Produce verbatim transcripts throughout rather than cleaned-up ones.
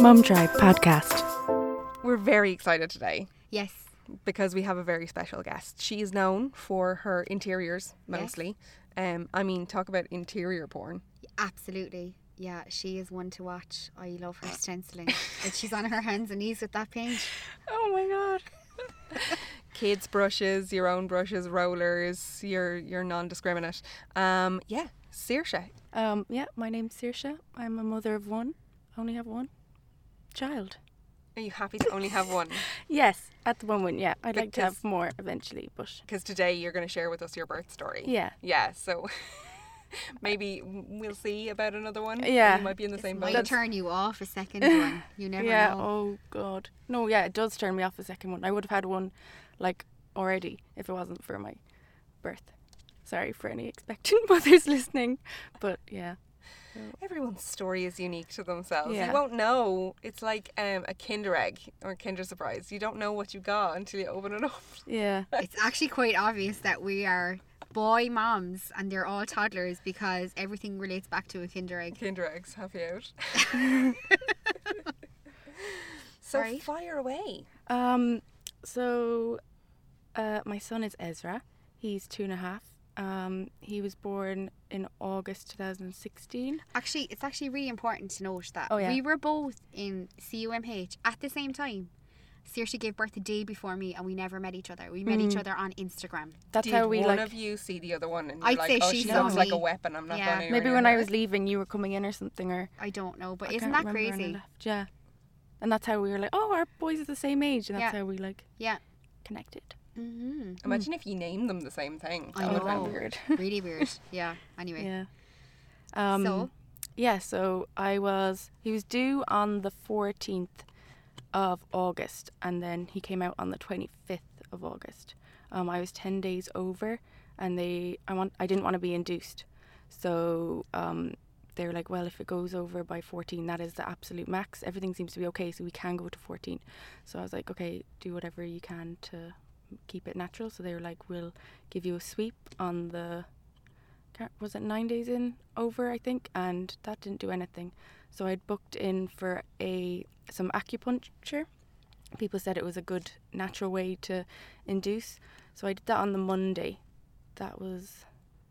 Mum Tribe podcast. We're very excited today Yes. because we have a very special guest. She is known for her interiors mostly. Yes. Um, I mean, talk about interior porn. Absolutely. Yeah, she is one to watch. I love her stenciling. Like she's on her hands and knees with that paint. Oh my god. Kids brushes, your own brushes, rollers, you're you're non-discriminate. Um, yeah, Saoirse. Um, yeah, my name's Saoirse. I'm a mother of one. I only have one child. Are you happy to only have one? Yes, at the moment, yeah. I'd like to Because- have more eventually, but Because today you're going to share with us your birth story. yeah. Yeah, so maybe we'll see about another one. Yeah. You might be in the This same might boat. turn you off a second one. You never yeah, know. oh god. No, yeah, it does turn me off the second one. I would have had one, like, already if it wasn't for my birth. Sorry for any expectant mothers listening, but yeah. Everyone's story is unique to themselves. Yeah. You won't know. It's like um, a Kinder Egg or a Kinder Surprise. You don't know what you got until you open it up. Yeah. It's actually quite obvious that we are boy moms and they're all toddlers because everything relates back to a Kinder Egg. Kinder Eggs, happy out. So Sorry? fire away. Um, so, uh, my son is Ezra. He's two and a half. Um, he was born in August two thousand sixteen. Actually, it's actually really important to note that Oh, yeah. we were both in C U M H at the same time. Saoirse gave birth the day before me and we never met each other. We met each Mm. other on Instagram. That's Did how we one like. of you see the other one and you're I'd like, say oh, she she saw looks like me. a weapon. I'm not Yeah. going anywhere Maybe near when I her." was leaving, you were coming in or something, or I don't know, but I isn't can't that remember when I crazy? left. Yeah, and that's how we were like, oh, our boys are the same age, and that's Yeah. how we like Yeah. connected. Mm-hmm. Imagine if you named them the same thing. I That would know. have been weird. Really weird. Yeah. Anyway. Yeah. Um, So? yeah, so I was. He was due on the fourteenth of August, and then he came out on the twenty-fifth of August. Um, I was ten days over, and they. I want. I didn't want to be induced, so um, they were like, well, if it goes over by fourteen, that is the absolute max. Everything seems to be okay, so we can go to fourteen. So I was like, okay, do whatever you can to keep it natural. So they were like, we'll give you a sweep on the. can't- Was it nine days in over, I think, and that didn't do anything. So I'd booked in for a some acupuncture. People said it was a good natural way to induce. So I did that on the Monday. That was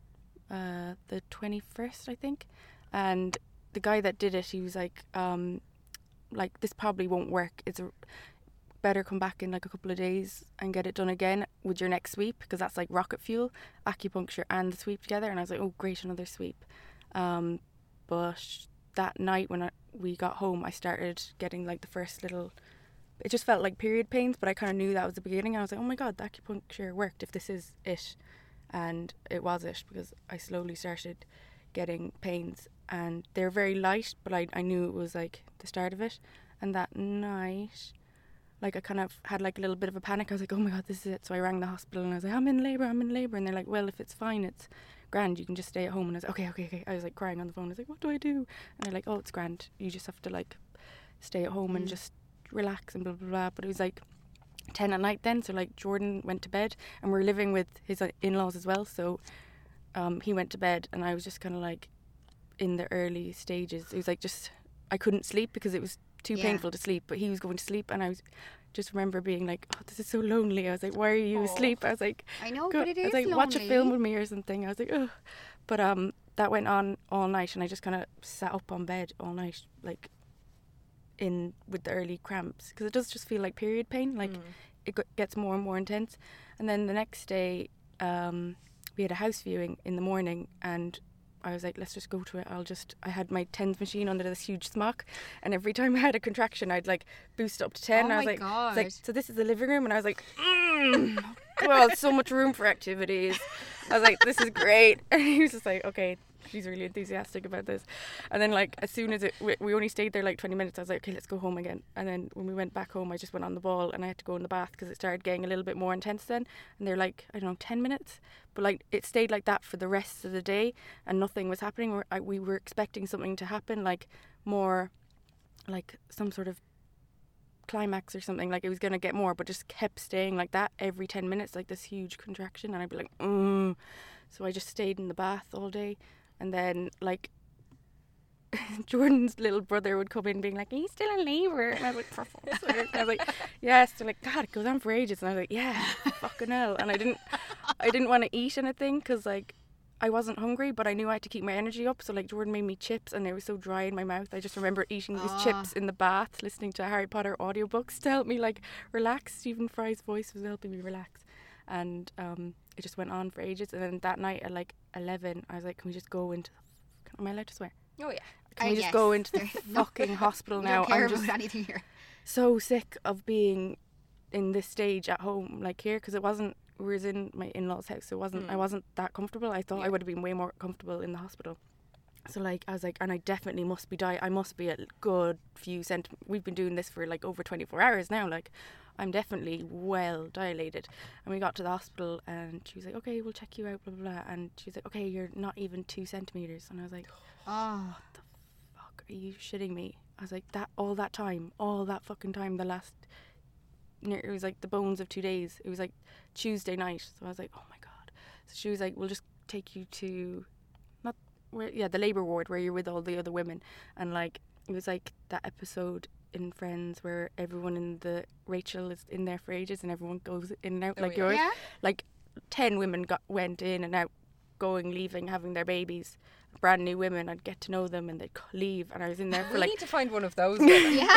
uh, the twenty-first, I think. And the guy that did it, he was like, um, like this probably won't work. It's a, better come back in like a couple of days and get it done again with your next sweep, because that's like rocket fuel, acupuncture and the sweep together. And I was like, oh great, another sweep. Um, but that night when I, we got home, I started getting like the first little, it just felt like period pains, but I kind of knew that was the beginning. I was like, oh my god, the acupuncture worked if this is it. And it was it, because I slowly started getting pains and they're very light, but I, I knew it was like the start of it. And that night, like I kind of had like a little bit of a panic. I was like, oh my god, this is it. So I rang the hospital and I was like, I'm in labour, I'm in labour. And they're like, well, if it's fine, it's grand, you can just stay at home. And I was like, okay, okay, okay. I was like crying on the phone. I was like, what do I do? And they're like, oh, it's grand. You just have to like stay at home and Mm. just relax and blah, blah, blah. But it was like ten at night then. So like Jordan went to bed and we we're living with his like, in-laws as well. So um, he went to bed and I was just kind of like in the early stages. It was like just, I couldn't sleep because it was too Yeah. painful to sleep, but he was going to sleep and I was just remember being like, oh, this is so lonely. I was like, why are you Aw. asleep? I was like, I know, go, but it I is was like, lonely. watch a film with me or something. I was like, oh, but um, that went on all night and I just kind of sat up on bed all night, like in with the early cramps, because it does just feel like period pain, like Mm. it g- gets more and more intense. And then the next day, um, we had a house viewing in the morning and I was like, let's just go to it. I'll just, I had my tens machine under this huge smock, and every time I had a contraction, I'd like boost it up to ten. Oh and I was my like, God. it's like, so this is the living room, and I was like, mm, well, so much room for activities. I was like, this is great. And he was just like, okay, she's really enthusiastic about this. And then like as soon as it, we, we only stayed there like twenty minutes, I was like, okay, let's go home again. And then when we went back home, I just went on the ball and I had to go in the bath because it started getting a little bit more intense then. And they're like, I don't know, ten minutes. But like it stayed like that for the rest of the day and nothing was happening. We're, I, we were expecting something to happen, like more like some sort of climax or something, like it was going to get more, but just kept staying like that every ten minutes, like this huge contraction. And I'd be like, mm. So I just stayed in the bath all day. And then like Jordan's little brother would come in being like, are you still in labour? And I was like, for fuck's sake. I was like, yes. They're like, God, it goes on for ages. And I was like, yeah, fucking hell. And I didn't, I didn't want to eat anything because like I wasn't hungry, but I knew I had to keep my energy up. So like Jordan made me chips and they were so dry in my mouth. I just remember eating these Oh. chips in the bath, listening to Harry Potter audiobooks to help me like relax. Stephen Fry's voice was helping me relax. And um, it just went on for ages. And then that night at like eleven, I was like, can we just go into the... Am I allowed to swear? Oh, yeah. Can Uh, we just yes. go into the There- no. fucking hospital We now? don't care I'm about just anything here. so sick of being in this stage at home, like here, because it wasn't, we was in my in-laws' house, so it wasn't, Mm. I wasn't that comfortable. I thought Yeah. I would have been way more comfortable in the hospital. So like, I was like, and I definitely must be di- I must be a good few cent. We've been doing this for like over twenty-four hours now. Like, I'm definitely well dilated. And we got to the hospital, and she was like, okay, we'll check you out, blah blah blah. And she was like, okay, you're not even two centimeters. And I was like, Oh, fuck, are you shitting me? I was like, that all that time, all that fucking time, the last, near, it was like the bones of two days. It was like Tuesday night. So I was like, oh my God. So she was like, we'll just take you to, not where, yeah, the labour ward where you're with all the other women. And like, it was like that episode in Friends where everyone in the, Rachel is in there for ages and everyone goes in and out Oh, like yeah. yours. yeah. Like ten women got went in and out, going, leaving, having their babies. Brand new women, I'd get to know them and they'd c- leave, and I was in there for We like, need to find one of those. Gemma. Yeah.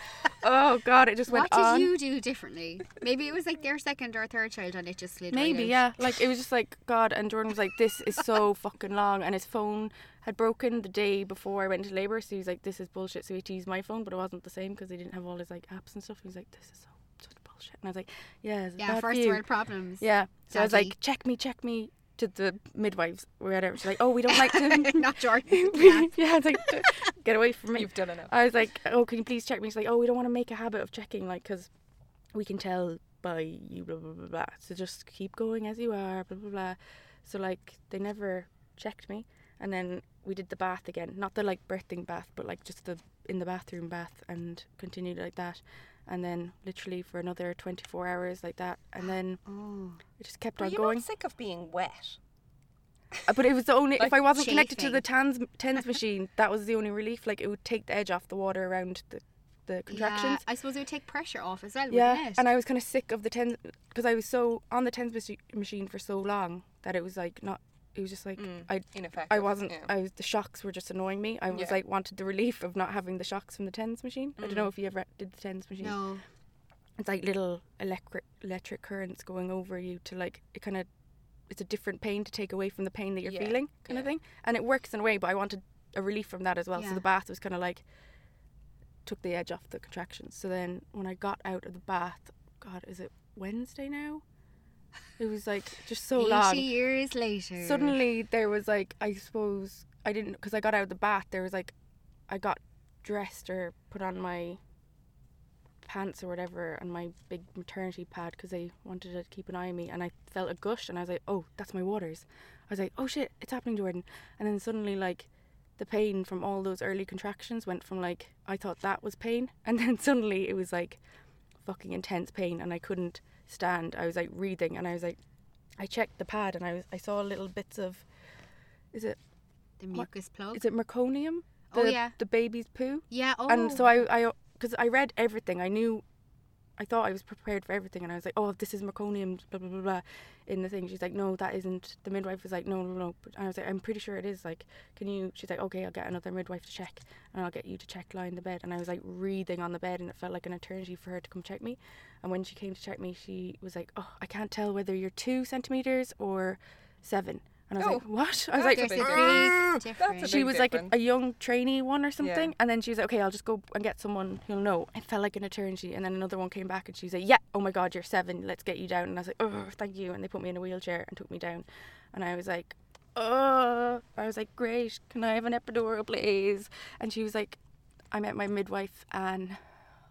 oh God, it just went What did on. you do differently? Maybe it was like their second or third child and it just slid right Maybe, out. yeah. Like it was just like God, and Jordan was like, "This is so fucking long," and his phone had broken the day before I went into labour, so he was like, "This is bullshit." So he had to use my phone, but it wasn't the same because he didn't have all his like apps and stuff. He was like, "This is so such bullshit," and I was like, "Yeah, it's Yeah, bad for first you." world problems. Yeah. So I was Daddy. like, "Check me, check me." To the midwives or whatever. She's like, "Oh, we don't like to." Not Jordan. Yeah. Yeah, it's like, get away from me. You've done enough. I was like, "Oh, can you please check me?" She's like, "Oh, we don't want to make a habit of checking, like, because we can tell by you, blah, blah, blah, blah. So just keep going as you are, blah, blah, blah." So, like, they never checked me. And then we did the bath again. Not the, like, birthing bath, but, like, just the in the bathroom bath and continued like that. And then literally for another twenty-four hours like that. And then Oh. it just kept Are on you going. not sick of being wet? Uh, But it was the only, Like if I wasn't connected to chafing. the TENS, TENS machine, that was the only relief. Like, it would take the edge off the water around the, the contractions. Yeah, I suppose it would take pressure off as well, Yeah, wouldn't it? and I was kind of sick of the TENS because I was so on the TENS machi- machine for so long that it was like not. It was just like Mm, I, ineffective. I wasn't. Yeah. I was the shocks were just annoying me. I was Yeah. like wanted the relief of not having the shocks from the TENS machine. I don't know Mm. if you ever did the TENS machine. No. It's like little electric electric currents going over you to like it kind of. It's a different pain to take away from the pain that you're Yeah, feeling, kind of yeah. thing. And it works in a way, but I wanted a relief from that as well. Yeah. So the bath was kind of like took the edge off the contractions. So then when I got out of the bath, God, is it Wednesday now? It was like just so eighty long. years later. Suddenly there was like, I suppose I didn't, because I got out of the bath, there was like, I got dressed or put on my pants or whatever and my big maternity pad because they wanted to keep an eye on me, and I felt a gush and I was like, oh, that's my waters. I was like, oh shit, it's happening, Jordan. And then suddenly like the pain from all those early contractions went from like, I thought that was pain, and then suddenly it was like fucking intense pain and I couldn't stand. I was like breathing and I was like, I checked the pad and I was I saw little bits of, is it The what- mucus plug. is it meconium? Oh, The, yeah. the baby's poo. Yeah, oh. And so I, I, because I read everything, I knew, I thought I was prepared for everything, and I was like, oh, this is meconium, blah blah blah blah, in the thing. She's like, no, that isn't. The midwife was like, no, no, no. And I was like, I'm pretty sure it is. Like, can you? She's like, okay, I'll get another midwife to check, and I'll get you to check lie in the bed. And I was like wreathing on the bed, and it felt like an eternity for her to come check me. And when she came to check me, she was like, oh, I can't tell whether you're two centimeters or seven. And I was Oh, like, what? I was that's like, a There's big a difference. big That's a difference. she big was like a, difference. a young trainee one or something, Yeah. and then she was like, okay, I'll just go and get someone who'll know. It felt like an eternity. And then another one came back and she was like, yeah, oh my god, you're seven, let's get you down. And I was like, oh, thank you. And they put me in a wheelchair and took me down, and I was like, oh, I was like, great, can I have an epidural please? And she was like, I met my midwife, Anne.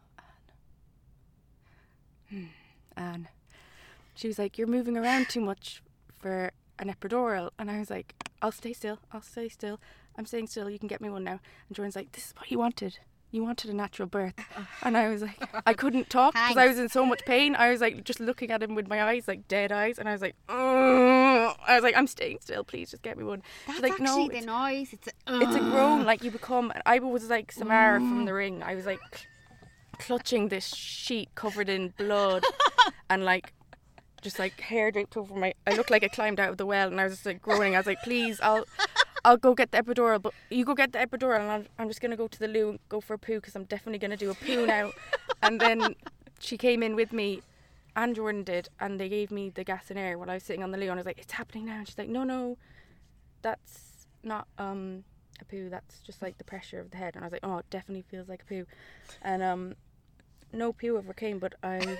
Anne. Anne. She was like, you're moving around too much for an epidural. And I was like, I'll stay still. I'll stay still. I'm staying still. You can get me one now. And Jordan's like, this is what you wanted. You wanted a natural birth. And I was like, I couldn't talk because I Thanks. was in so much pain. I was like, just looking at him with my eyes, like dead eyes. And I was like, "Ugh." no. I was like, I'm staying still. Please just get me one. That's She's like, actually no, the it's, noise. It's a, it's a groan. Like you become. I was like Samara from The Ring. I was like clutching this sheet covered in blood, and like just like hair draped over my. I looked like I climbed out of the well, and I was just like groaning. I was like, please, I'll. I'll go get the epidural, but you go get the epidural, and I'm, I'm just going to go to the loo and go for a poo because I'm definitely going to do a poo now. And then she came in with me, and Jordan did, and they gave me the gas and air while I was sitting on the loo, and I was like, it's happening now. And she's like, no, no, that's not um a poo, that's just like the pressure of the head. And I was like, oh, it definitely feels like a poo. And um, no poo ever came, but I...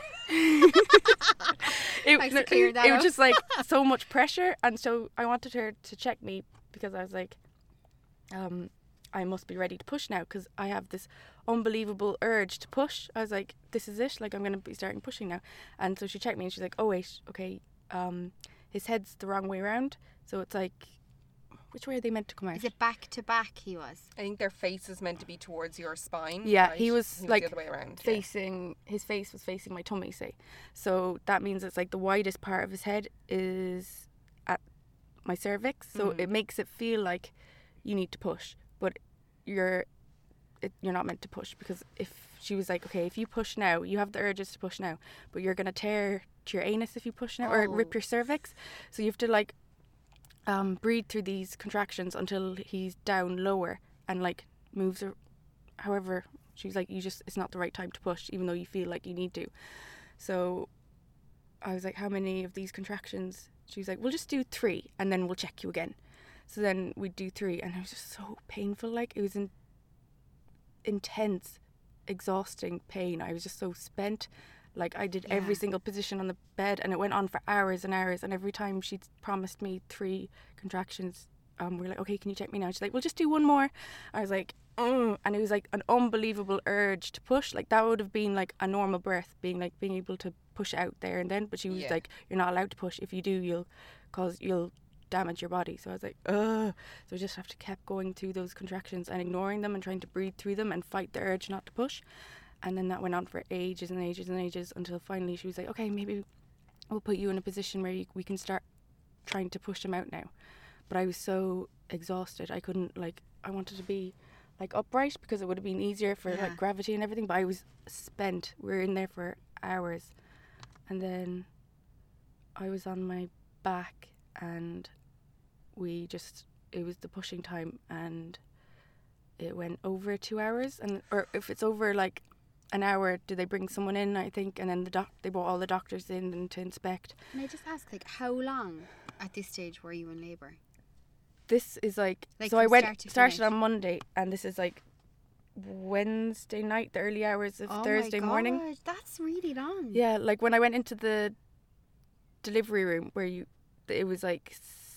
it, Nice no, to clear it, that it up. was just like so much pressure, and so I wanted her to check me because I was like, um, I must be ready to push now because I have this unbelievable urge to push. I was like, this is it, like I'm going to be starting pushing now. And so she checked me and she's like, oh wait, okay, um, his head's the wrong way around, so it's like, which way are they meant to come out? Is it back to back he was? I think their face is meant to be towards your spine. Yeah, right? he was, He like, the other way around. facing, his face was facing my tummy, say. So that means it's like the widest part of his head is at my cervix, so Mm. it makes it feel like you need to push, but you're it, you're not meant to push, because if she was like, okay, if you push now, you have the urges to push now, but you're gonna tear to your anus if you push now, or Oh. rip your cervix, so you have to like um breathe through these contractions until he's down lower and like moves or however. She was like, you just, it's not the right time to push even though you feel like you need to. So I was like, how many of these contractions? She was like, we'll just do three and then we'll check you again. So then we'd do three, and it was just so painful. Like, it was in intense, exhausting pain. I was just so spent. Like, I did every Yeah. single position on the bed, and it went on for hours and hours. And every time she'd promised me three contractions, um, we we're like, okay, can you check me now? She's like, we'll just do one more. I was like, mm. And it was like an unbelievable urge to push. Like, that would have been like a normal birth, being like being able to push out there and then. But she was Yeah. like, you're not allowed to push. If you do, you'll cause you'll damage your body. So I was like, ugh. So I just have to keep going through those contractions and ignoring them and trying to breathe through them and fight the urge not to push. And then that went on for ages and ages and ages until finally she was like, okay, maybe we'll put you in a position where you, we can start trying to push him out now. But I was so exhausted. I couldn't, like, I wanted to be like upright because it would have been easier for Yeah. like gravity and everything, but I was spent. We were in there for hours. And then I was on my back and we just, it was the pushing time, and it went over two hours. And or if it's over like an hour, do they bring someone in, I think, and then the doc they brought all the doctors in and to inspect. Can I just ask, like, how long at this stage were you in labour? This is like, Like, so I from went start to started finish? on Monday, and this is like Wednesday night, the early hours of Oh Thursday my God, morning. that's really long. Yeah, like when I went into the delivery room where you, it was like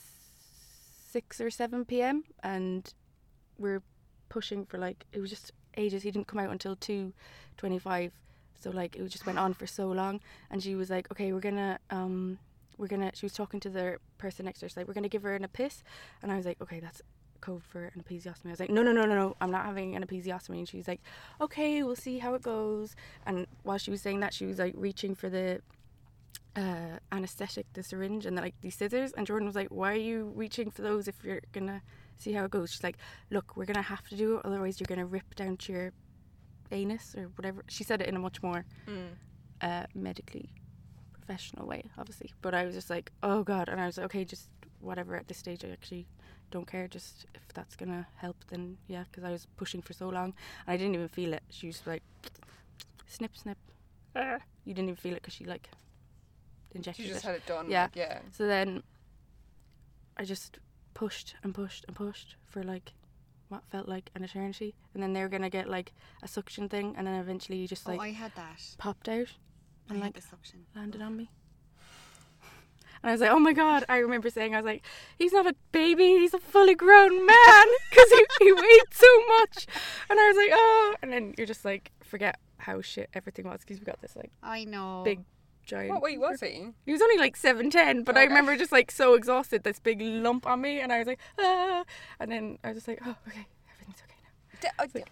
six or seven p.m. and we're pushing for like, it was just ages. He didn't come out until two twenty-five, so like it just went on for so long. And she was like, okay, we're gonna um we're gonna, she was talking to the person next to her, she's like, we're gonna give her an episs. And I was like, okay, that's code for an episiotomy. I was like, no no no no no I'm not having an episiotomy. And she was like, okay, we'll see how it goes. And while she was saying that, she was like reaching for the uh anesthetic, the syringe, and the, like these scissors. And Jordan was like, why are you reaching for those if you're gonna see how it goes? She's like, look, we're gonna have to do it, otherwise you're gonna rip down to your anus or whatever. She said it in a much more Mm. uh medically professional way, obviously, but I was just like, oh god. And I was like, okay, just whatever. At this stage I actually don't care, just if that's gonna help, then yeah, because I was pushing for so long and I didn't even feel it. She was like, snip snip. Uh, you didn't even feel it because she like injected You just it. had it done. Yeah. Like, yeah. So then I just pushed and pushed and pushed for like what felt like an eternity, and then they were gonna get like a suction thing, and then eventually you just Oh, like I had that. popped out I and had like the suction. landed on me. And I was like, oh my god. I remember saying, I was like, he's not a baby, he's a fully grown man, because he, he weighed so much. And I was like, oh. And then you're just like, forget how shit everything was, because we got this like I know. big giant. What weight was he? He was only like seven ten, but I Okay. remember just like so exhausted, this big lump on me, and I was like, ah. And then I was just like, oh, okay, everything's okay now. D- uh, It's like,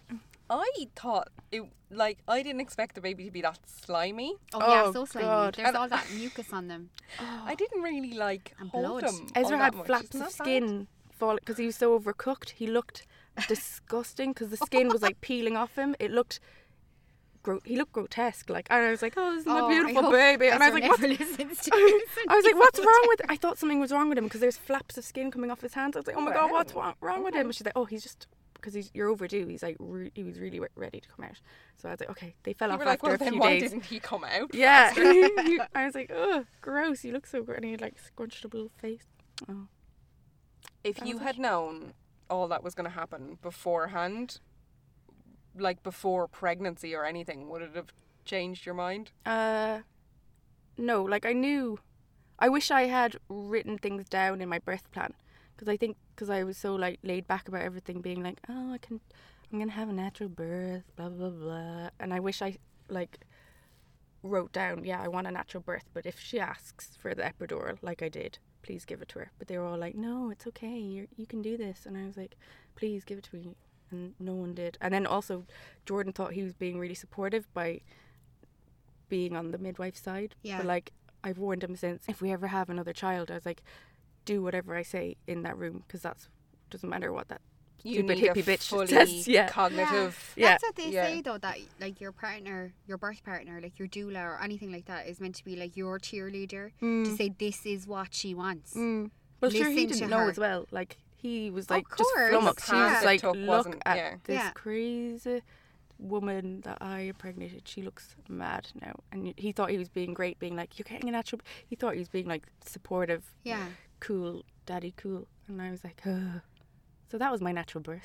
I thought it like I didn't expect the baby to be that slimy. Oh, yeah, Oh, so slimy. God. There's all that mucus on them. I didn't really like And hold blood. them. Ezra all had that much. flaps Isn't of that bad? skin fall because he was so overcooked. He looked disgusting because the skin was like peeling off him. It looked, gro- he looked grotesque. Like, and I was like, "Oh, this is my Oh, I beautiful hope baby," and I was Ezra like, never "What?" listens to I this was like, "What's episode. wrong with?" I thought something was wrong with him because there's flaps of skin coming off his hands. I was like, "Oh my god, what's Wow. wrong, wrong with him?" And she's like, "Oh, he's just because he's you're overdue. He's like re- he was really re- ready to come out." So I was like, "Okay." They fell You off were like, after well, a then few why days. didn't he come out? Yeah, I was like, "Oh, gross. You look so gross." And he had like scrunched up little face. Oh, If That you was had known all that was going to happen beforehand, like before pregnancy or anything, would it have changed your mind? uh, no. Like I knew. I wish I had written things down in my birth plan because I think because I was so like laid back about everything, being like, "Oh, I can, I'm gonna have a natural birth," blah blah blah. And I wish I like wrote down, "Yeah, I want a natural birth, but if she asks for the epidural, like I did, please give it to her." But they were all like, "No, it's okay. You you can do this." And I was like, "Please give it to me." And no one did. And then also, Jordan thought he was being really supportive by being on the midwife's side. Yeah. But like, I've warned him since, if we ever have another child, I was like, do whatever I say in that room because that's doesn't matter what that You stupid need a hippie bitch fully says. Yeah. cognitive. Yeah. That's what they Yeah. say though, that like your partner, your birth partner, like your doula or anything like that is meant to be like your cheerleader to say this is what she wants. Mm. Well, sure, he Listen to didn't know her. as well. Like, he was like just course. flummoxed. He The was path it like, took look wasn't- at yeah. this Yeah. crazy woman that I impregnated. She looks mad now. And he thought he was being great, being like, you're getting a natural... He thought he was being like supportive, Yeah. cool, daddy cool. And I was like, ugh. So that was my natural birth.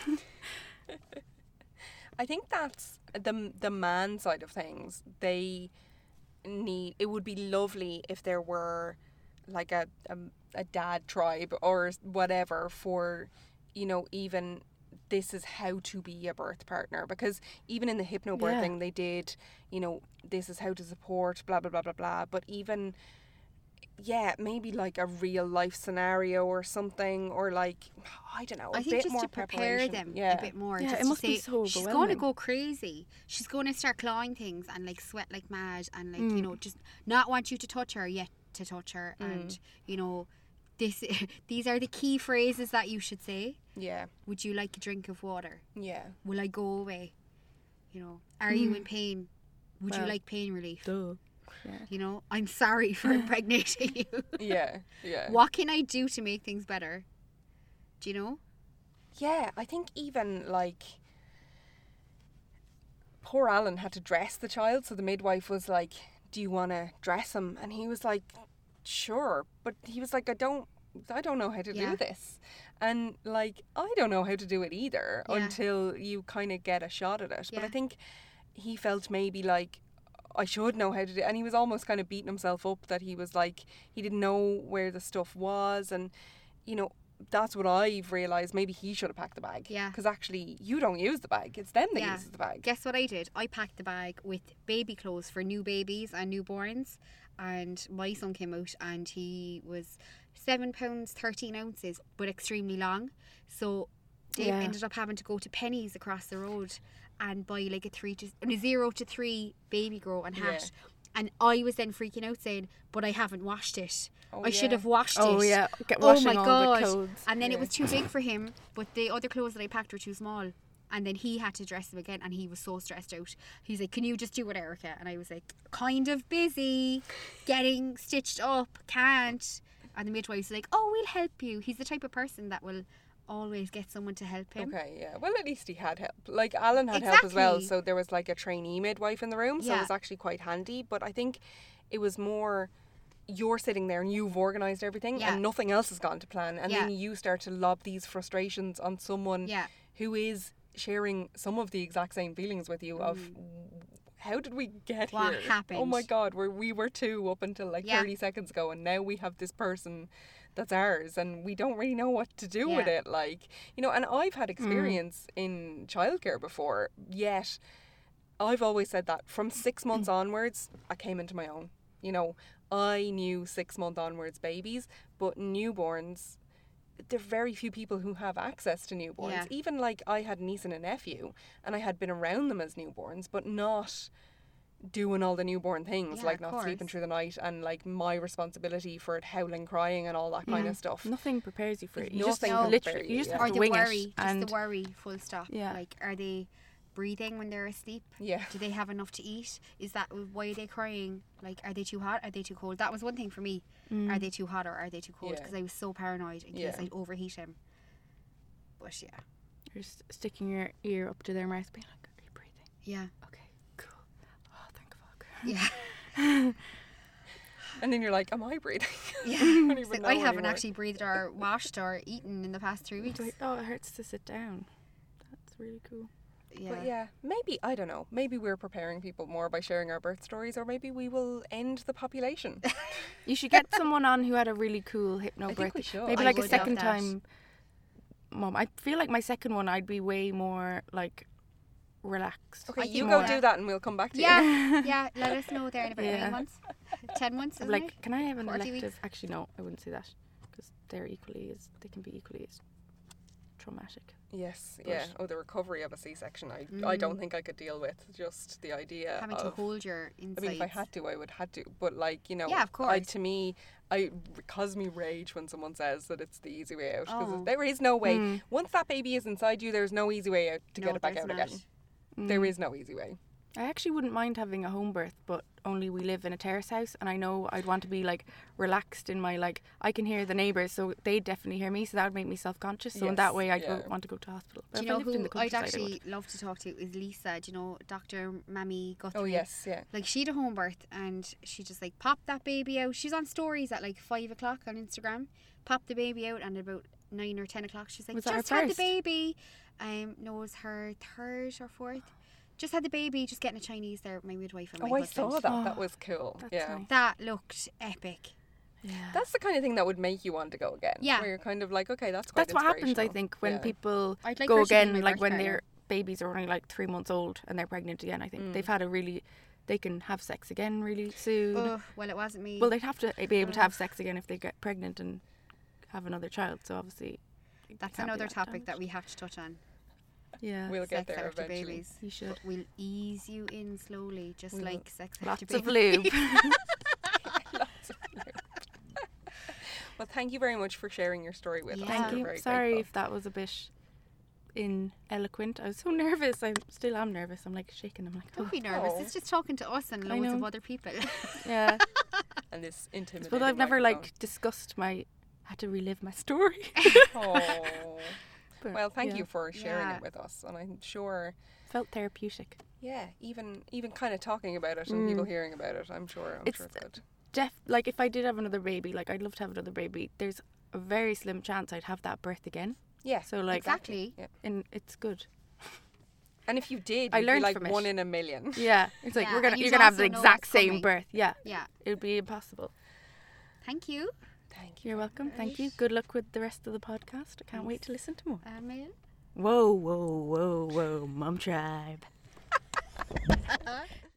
I think that's the the man side of things. They need. It would be lovely if there were like a a, a dad tribe or whatever for, you know, even this is how to be a birth partner, because even in the hypnobirthing Yeah. they did, you know, this is how to support blah blah blah blah blah. But even yeah, maybe like a real life scenario or something, or like I don't know, a I think bit just more to prepare preparation. them yeah. a bit more. Yeah, just it to must be say, so she's going to overwhelming. go crazy. She's going to start clawing things and like sweat like mad and like Mm. you know just not want you to touch her yet to touch her Mm. and you know this these are the key phrases that you should say. Yeah, Would you like a drink of water? yeah. Will I go away? You know, are you Mm. in pain? Would you Well, like pain relief? Duh. Yeah. You know, I'm sorry for impregnating you. Yeah, yeah. What can I do to make things better? Do you know? Yeah, I think even like poor Alan had to dress the child, so the midwife was like, "Do you want to dress him?" And he was like, "Sure," but he was like, "I don't, I don't know how to Yeah. do this," and like I don't know how to do it either Yeah. until you kind of get a shot at it. But I Yeah. think he felt maybe like I should know how to do it, and he was almost kind of beating himself up that he was like he didn't know where the stuff was, and you know. That's what I've realised. Maybe he should have packed the bag. Yeah. Because actually, you don't use the bag. It's them that Yeah. uses the bag. Guess what I did? I packed the bag with baby clothes for new babies and newborns, and my son came out and he was seven pounds thirteen ounces, but extremely long. So Dave Yeah. ended up having to go to Penny's across the road and buy like a three to a zero to three baby grow and hat. And I was then freaking out saying, "But I haven't washed it. Oh, I should yeah. have washed Oh, it." yeah. Get Oh washing my all god! the clothes. And then Yeah. it was too big for him, but the other clothes that I packed were too small. And then he had to dress them again, and he was so stressed out. He's like, "Can you just do it, Erica?" And I was like, "Kind of busy, getting stitched up, can't." And the midwife's like, "Oh, we'll help you." He's the type of person that will always get someone to help him. Okay, yeah. Well, at least he had help. Like, Alan had help as well, Exactly. so there was like a trainee midwife in the room, so it Yeah. was actually quite handy. But I think it was more you're sitting there and you've organised everything Yeah. and nothing else has gone to plan. And Yeah. then you start to lob these frustrations on someone Yeah. who is sharing some of the exact same feelings with you of how did we get Mm. What here? happened? Oh my god, we we were two up until like Yeah. thirty seconds ago, and now we have this person that's ours, and we don't really know what to do with Yeah. it. Like, you know, and I've had experience in childcare before, yet I've always said that from six months onwards, I came into my own. You know, I knew six month onwards babies, but newborns, there are very few people who have access to newborns. Yeah. Even like I had a niece and a nephew, and I had been around them as newborns, but not doing all the newborn things, Yeah, like of not course. sleeping through the night, and like my responsibility for it howling, crying, and all that kind Yeah. of stuff. Nothing prepares you for it. You Nothing just can literally, prepare you you, just yeah. have Or to the wing worry, it. just And the worry, full stop. Yeah. Like, are they breathing when they're asleep? Yeah. Do they have enough to eat? Is that why are they crying? Like, are they too hot? Are they too cold? That was one thing for me. mm, Are they too hot or are they too cold? Yeah. Because I was so paranoid in Yeah. case I'd overheat him. But yeah, you're just sticking your ear up to their mouth, being like, "Are you breathing? yeah, Okay, cool. Oh, thank fuck." yeah, And then you're like, am I breathing? yeah. don't It's even like, I know haven't anymore. actually breathed or washed or eaten in the past three weeks. It's like, oh, it hurts to sit down. That's really cool. Yeah. But yeah, maybe, I don't know, maybe we're preparing people more by sharing our birth stories, or maybe we will end the population. You should get someone on who had a really cool hypno I think birth. we should. Maybe I like a would love second that. time mom. I feel like my second one, I'd be way more like relaxed. Okay, I you think go more. do that and we'll come back to you. Yeah, yeah. Let us know there in about Yeah. nine months, ten months. Isn't Like, it? can I have an forty elective? weeks? Actually, no, I wouldn't say that because they're equally as they can be equally as traumatic. Yes, But- yeah. Oh, the recovery of a C-section, I, I don't Mm. think I could deal with. Just the idea Having of... to hold your I insides. mean, if I had to, I would had to. But like, you know, Yeah, of I, course. to me, I cause me rage when someone says that it's the easy way out, because Oh. there is no way. Mm. Once that baby is inside you, there's no easy way out to No, get it back there's out not. again. There Mm. is no easy way. I actually wouldn't mind having a home birth, but only we live in a terrace house, and I know I'd want to be like relaxed in my like. I can hear the neighbours, so they definitely hear me, so that would make me self-conscious. So in that Yes, way, I'd yeah. go, want to go to hospital. But Do if you I know lived in who the I'd countryside, I actually would. love to talk to is Lisa. Do you know Doctor Mammy Guthrie? Oh yes, yeah. Like, she had a home birth and she just like popped that baby out. She's on stories at like five o'clock on Instagram. Popped the baby out, and about nine or ten o'clock, she's like, Was that her just had the first? baby. Um, no, it was her third or fourth. Just had the baby. Just getting a Chinese there with my midwife and my Oh, I husband. saw that. Oh, that was cool. that's Yeah. nice. That looked epic. Yeah. That's the kind of thing that would make you want to go again. Yeah. Where you're kind of like, okay, that's quite That's what happens, I inspirational. think, when Yeah. people I'd like go her to be my again, like birth when partner. their babies are only like three months old and they're pregnant again. I think Mm. they've had a really, they can have sex again really soon. Oh, well, it wasn't me. Well, they'd have to be able to have Ugh. sex again if they get pregnant and have another child. So obviously, it That's can't be another that topic that damaged. we have to touch on. Yeah, We'll get Sex there after eventually. babies. you should. But we'll ease you in slowly, just We will. like sex Lots after of babies. lube. Lots of lube. Well, thank you very much for sharing your story with us. Yeah. Thank We're you. very Sorry grateful. if that was a bit ineloquent. I was so nervous. I still am nervous. I'm like shaking. I'm like, Don't oh. be nervous. Oh. It's just talking to us and I loads of know. other people. Yeah. And this intimidating But I've never microphone. like discussed my. Had to relive my story. Oh. But, Well, thank yeah, you for sharing Yeah. it with us, and I'm sure, Felt therapeutic. yeah, even even kind of talking about it and people Mm. hearing about it, I'm sure, I'm It's- sure it's good. Def like if I did have another baby, like I'd love to have another baby. There's a very slim chance I'd have that birth again. Yeah, So like, Exactly. Yeah. and it's good. and if you did, I you'd learned be like from it. one in a million. Yeah, it's like Yeah, we're gonna and you're you'd gonna have the also know exact what's same coming. birth. Yeah, Yeah. it would be impossible. Thank you. Thank you. You're welcome. Thank you. Right. Good luck with the rest of the podcast. I can't wait to listen to more. Emil. Whoa, whoa, whoa, whoa, Mum Tribe.